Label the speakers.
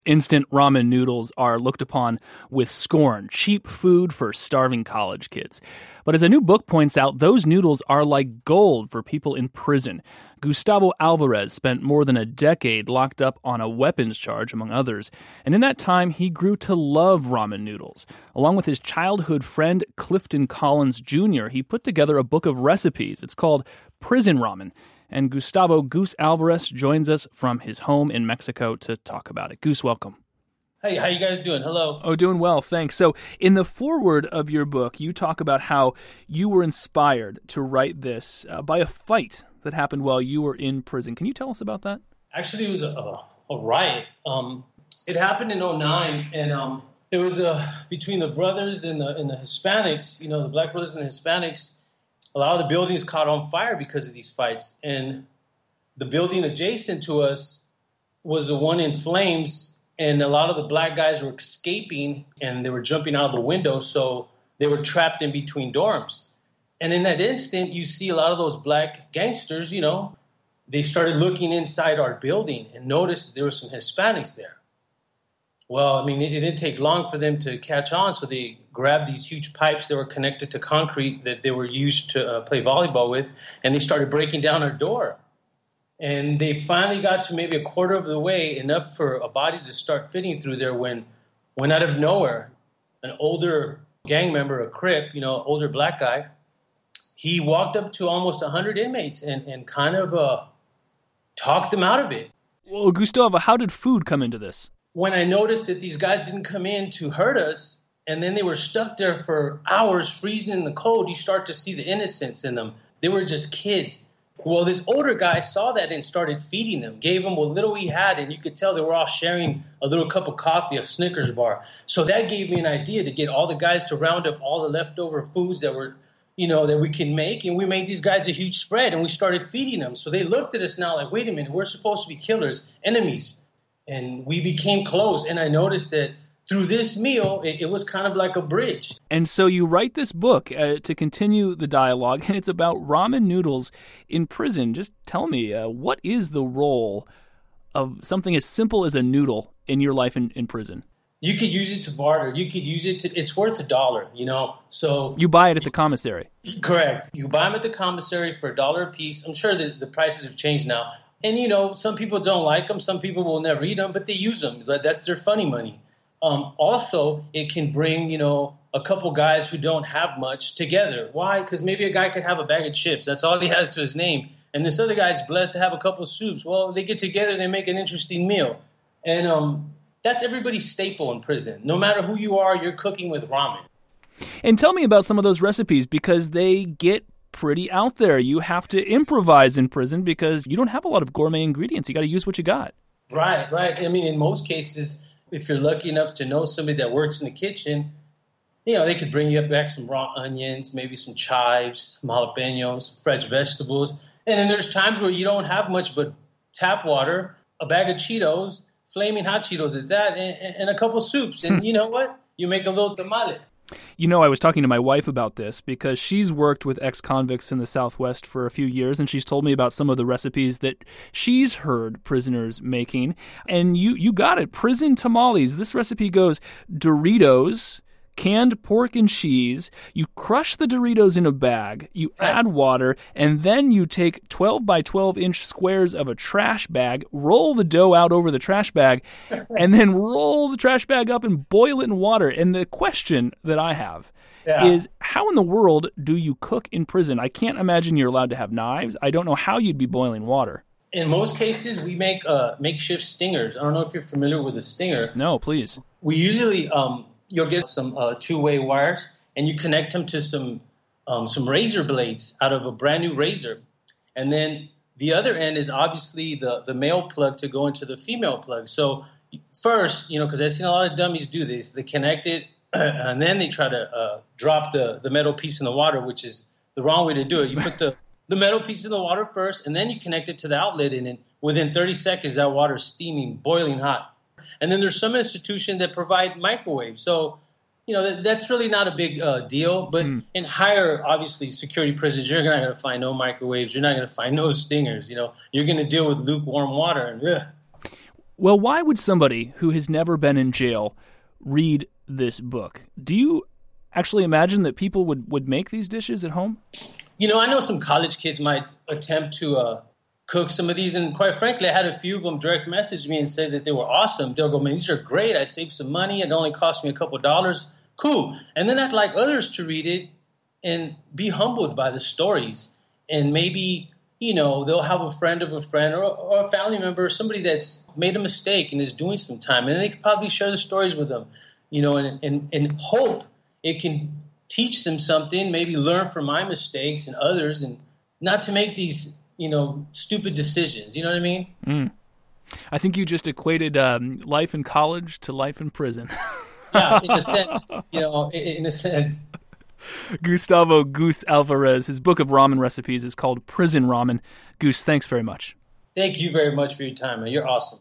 Speaker 1: Instant ramen noodles are looked upon with scorn, cheap food for starving college kids. But as a new book points out, those noodles are like gold for people in prison. Gustavo Alvarez spent more than a decade locked up on a weapons charge, among others. And in that time, he grew to love ramen noodles. Along with his childhood friend Clifton Collins Jr., he put together a book of recipes. It's called Prison Ramen. And Gustavo Goose Alvarez joins us from his home in Mexico to talk about it. Goose, welcome.
Speaker 2: Hey, how you guys doing? Hello.
Speaker 1: Oh, doing well, thanks. So in the foreword of your book, you talk about how you were inspired to write this by a fight that happened while you were in prison. Can you tell us about that?
Speaker 2: Actually, it was a riot. It happened in '09, and it was between the brothers and the Hispanics, the Black brothers and the Hispanics. A lot of the buildings caught on fire because of these fights. And the building adjacent to us was the one in flames, and a lot of the black guys were escaping, and they were jumping out of the window, so they were trapped in between dorms. And in that instant, you see a lot of those black gangsters, they started looking inside our building and noticed there were some Hispanics there. Well, it didn't take long for them to catch on, so they grabbed these huge pipes that were connected to concrete that they were used to play volleyball with, and they started breaking down our door. And they finally got to maybe a quarter of the way, enough for a body to start fitting through there when out of nowhere, an older gang member, a Crip, older black guy, he walked up to almost 100 inmates and kind of talked them out of it.
Speaker 1: Well, Gustavo, how did food come into this?
Speaker 2: When I noticed that these guys didn't come in to hurt us, and then they were stuck there for hours freezing in the cold, you start to see the innocence in them. They were just kids. Well, this older guy saw that and started feeding them, gave them what little he had, and you could tell they were all sharing a little cup of coffee, a Snickers bar. So that gave me an idea to get all the guys to round up all the leftover foods that were, that we can make, and we made these guys a huge spread, and we started feeding them. So they looked at us now like, wait a minute, we're supposed to be killers, enemies. And we became close, and I noticed that through this meal, it was kind of like a bridge.
Speaker 1: And so you write this book to continue the dialogue, and it's about ramen noodles in prison. Just tell me, what is the role of something as simple as a noodle in your life in prison?
Speaker 2: You could use it to barter. You could use it to, it's worth $1, So
Speaker 1: you buy it at the commissary.
Speaker 2: Correct. You buy them at the commissary for $1 a piece. I'm sure that the prices have changed now. And, some people don't like them. Some people will never eat them, but they use them. That's their funny money. Also, it can bring, a couple guys who don't have much together. Why? Because maybe a guy could have a bag of chips. That's all he has to his name. And this other guy's blessed to have a couple of soups. Well, they get together, they make an interesting meal. And that's everybody's staple in prison. No matter who you are, you're cooking with ramen.
Speaker 1: And tell me about some of those recipes, because they get pretty out there. You have to improvise in prison because you don't have a lot of gourmet ingredients. You got to use what you got.
Speaker 2: Right. In most cases, if you're lucky enough to know somebody that works in the kitchen, they could bring you back some raw onions, maybe some chives, some jalapenos, some fresh vegetables. And then there's times where you don't have much but tap water, a bag of Cheetos, flaming hot Cheetos at that, and a couple soups. And you know what? You make a little tamale.
Speaker 1: I was talking to my wife about this because she's worked with ex-convicts in the Southwest for a few years, and she's told me about some of the recipes that she's heard prisoners making. And you got it. Prison tamales. This recipe goes Doritos, canned pork and cheese. You crush the Doritos in a bag. You add water, and then you take 12 by 12 inch squares of a trash bag, roll the dough out over the trash bag, and then roll the trash bag up and boil it in water. And the question that I have is, how in the world do you cook in prison? I can't imagine you're allowed to have knives. I don't know how you'd be boiling water.
Speaker 2: In most cases, we make makeshift stingers. I don't know if you're familiar with a stinger.
Speaker 1: No, please.
Speaker 2: We usually... You'll get some two-way wires, and you connect them to some razor blades out of a brand new razor. And then the other end is obviously the male plug to go into the female plug. So first, because I've seen a lot of dummies do this, they connect it, and then they try to drop the metal piece in the water, which is the wrong way to do it. You put the metal piece in the water first, and then you connect it to the outlet, and then within 30 seconds, that water's steaming, boiling hot. And then there's some institutions that provide microwaves. So, that's really not a big deal. But in higher, obviously, security prisons, you're not going to find no microwaves. You're not going to find no stingers. You're going to deal with lukewarm water. And
Speaker 1: Well, why would somebody who has never been in jail read this book? Do you actually imagine that people would make these dishes at home?
Speaker 2: I know some college kids might attempt to cook some of these. And quite frankly, I had a few of them direct message me and say that they were awesome. They'll go, man, these are great. I saved some money. It only cost me a couple of dollars. Cool. And then I'd like others to read it and be humbled by the stories. And maybe, they'll have a friend of a friend or a family member, somebody that's made a mistake and is doing some time. And then they could probably share the stories with them, and hope it can teach them something, maybe learn from my mistakes and others, and not to make these, stupid decisions. You know what I mean?
Speaker 1: Mm. I think you just equated life in college to life in prison.
Speaker 2: Yeah, in a sense, in a sense.
Speaker 1: Gustavo Goose Alvarez, his book of ramen recipes is called Prison Ramen. Goose, thanks very much.
Speaker 2: Thank you very much for your time, man. You're awesome.